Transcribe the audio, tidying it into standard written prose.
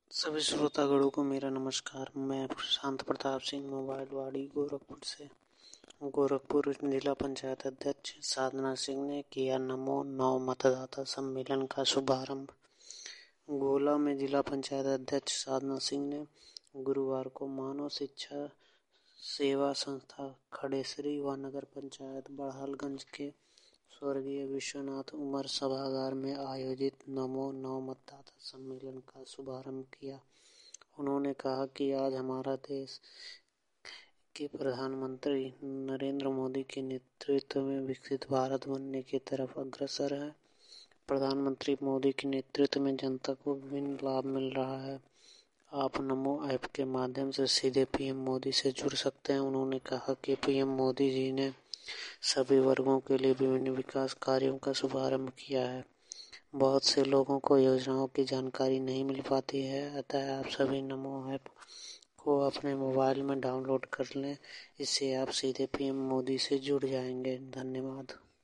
सभी श्रोतागणों को मेरा नमस्कार। मैं शांत प्रताप सिंह मोबाइलवाड़ी गोरखपुर से। गोरखपुर जिला पंचायत अध्यक्ष साधना सिंह ने किया नमो नौ मतदाता सम्मेलन का शुभारंभ। गोला में जिला पंचायत अध्यक्ष साधना सिंह ने गुरुवार को मानव शिक्षा सेवा संस्था खड़ेसरी व नगर पंचायत बड़हलगंज के स्वर्गीय विश्वनाथ उमर सभागार में आयोजित नमो नौ मतदाता सम्मेलन का शुभारंभ किया। उन्होंने कहा कि आज हमारा देश के प्रधानमंत्री नरेंद्र मोदी के नेतृत्व में विकसित भारत बनने की तरफ अग्रसर है। प्रधानमंत्री मोदी के नेतृत्व में जनता को विभिन्न लाभ मिल रहा है। आप नमो ऐप के माध्यम से सीधे पीएम मोदी से जुड़ सकते हैं। उन्होंने कहा कि पीएम मोदी जी ने सभी वर्गों के लिए विभिन्न विकास कार्यों का शुभारंभ किया है। बहुत से लोगों को योजनाओं की जानकारी नहीं मिल पाती है, अतः आप सभी नमो ऐप को अपने मोबाइल में डाउनलोड कर लें। इससे आप सीधे पीएम मोदी से जुड़ जाएंगे। धन्यवाद।